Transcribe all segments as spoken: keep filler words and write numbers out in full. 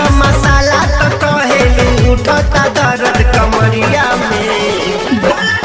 मसाला तो कहेलू उठता दर्द कमरिया में।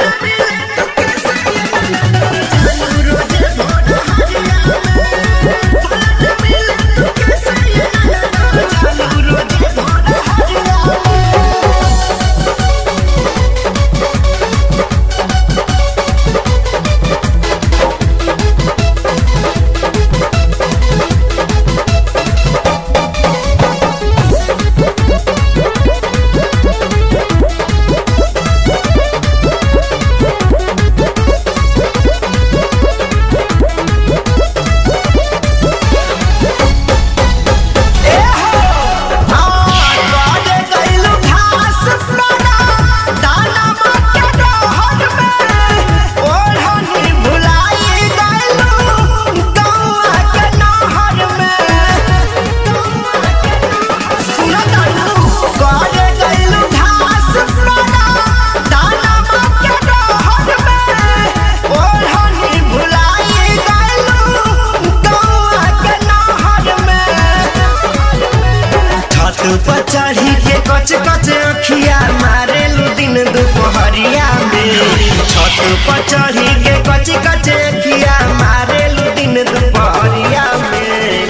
पर चढ़ी के कच कच अखिया मारेलू दिन दोपहरिया में। छत पर चढ़ी के कच कच अखिया मारेलू दिन दोपहरिया में।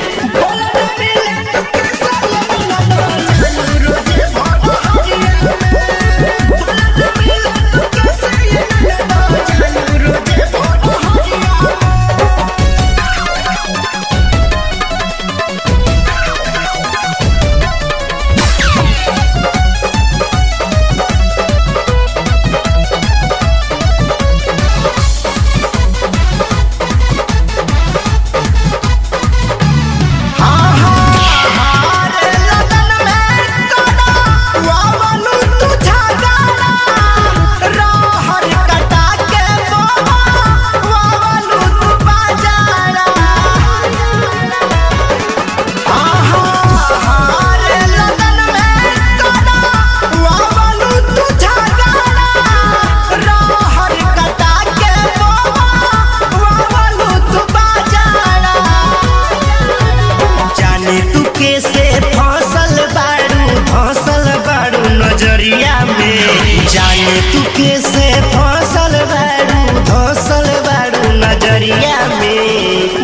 जाने तू कैसे फसल बारू धसल बारू नजरिया में।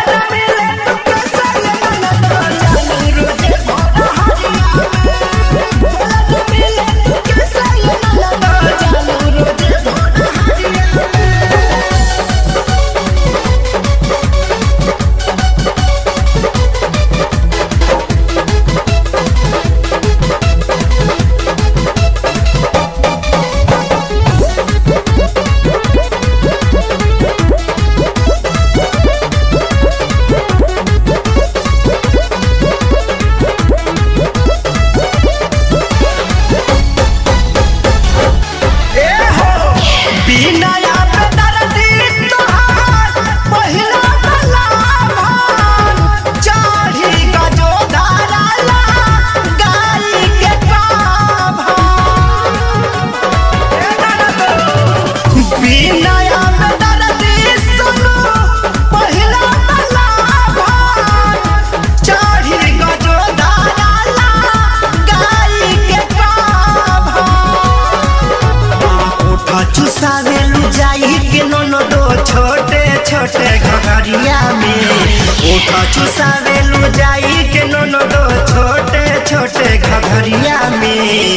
चुसावेलू जाई के नोनो दो छोटे छोटे घघरिया में। ओठा चुसावेलू जाई के नोनो दो छोटे छोटे घघरिया में।